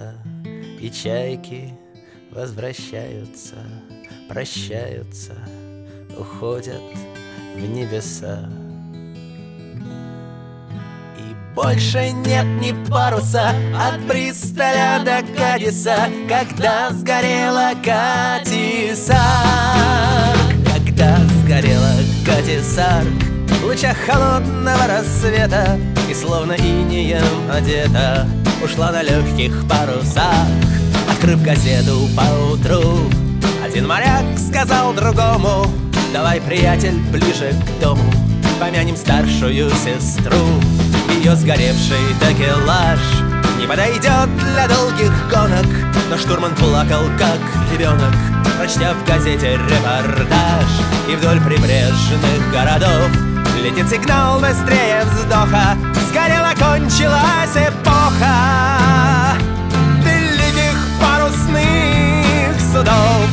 лето, и чайки возвращаются, прощаются, уходят в небеса. И больше нет ни паруса от Бристоля до Кадиса, когда сгорела Катисарк. Когда сгорела Катисарк в лучах холодного рассвета, и словно инеем одета ушла на легких парусах. Открыв газету поутру, один моряк сказал другому: давай, приятель, ближе к дому, помянем старшую сестру. Ее сгоревший такелаж не подойдет для долгих гонок, но штурман плакал, как ребенок, прочтя в газете репортаж. И вдоль прибрежных городов летит сигнал быстрее вздоха: сгорела, кончилась эпоха великих парусных судов.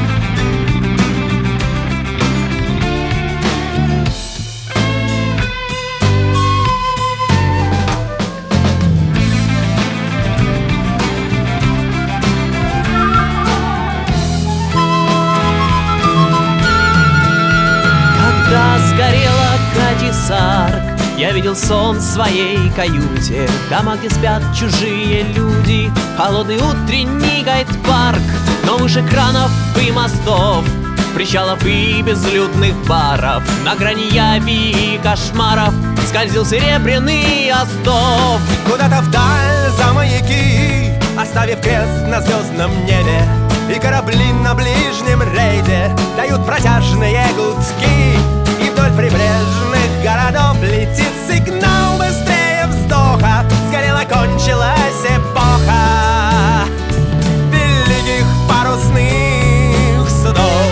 Когда сгорела Катисарк, я видел сон в своей каюте, дома, где спят чужие люди, холодный утренний гайд-парк. Но выше кранов и мостов, причалов и безлюдных баров, на грани яви и кошмаров скользил серебряный остов. Куда-то вдаль за маяки, оставив крест на звездном небе, и корабли на ближнем рейде дают протяжные гудки. И вдоль прибрежных городов летит сигнал быстрее вздоха: сгорела, кончилась эпоха великих парусных судов.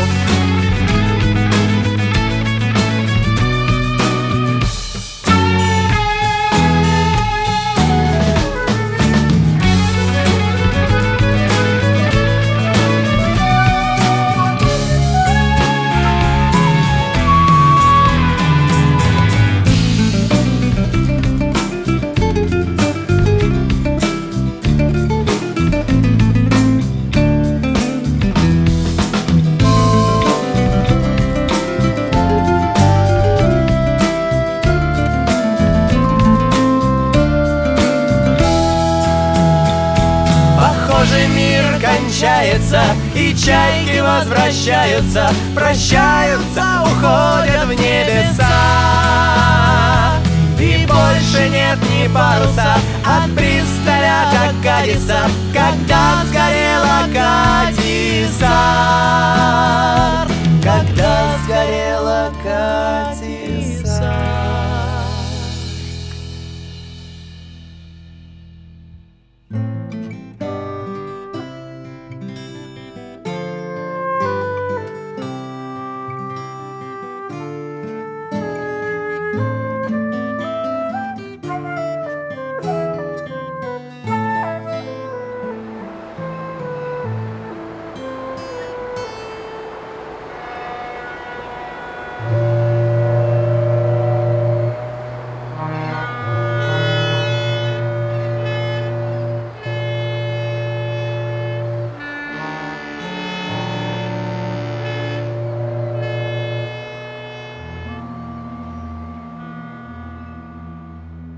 Похоже, мир кончается, и чайки возвращаются, прощаются, уходят в небеса. И больше нет ни паруса от Бристоля до Кадиса, когда сгорела Катисарк. Когда сгорела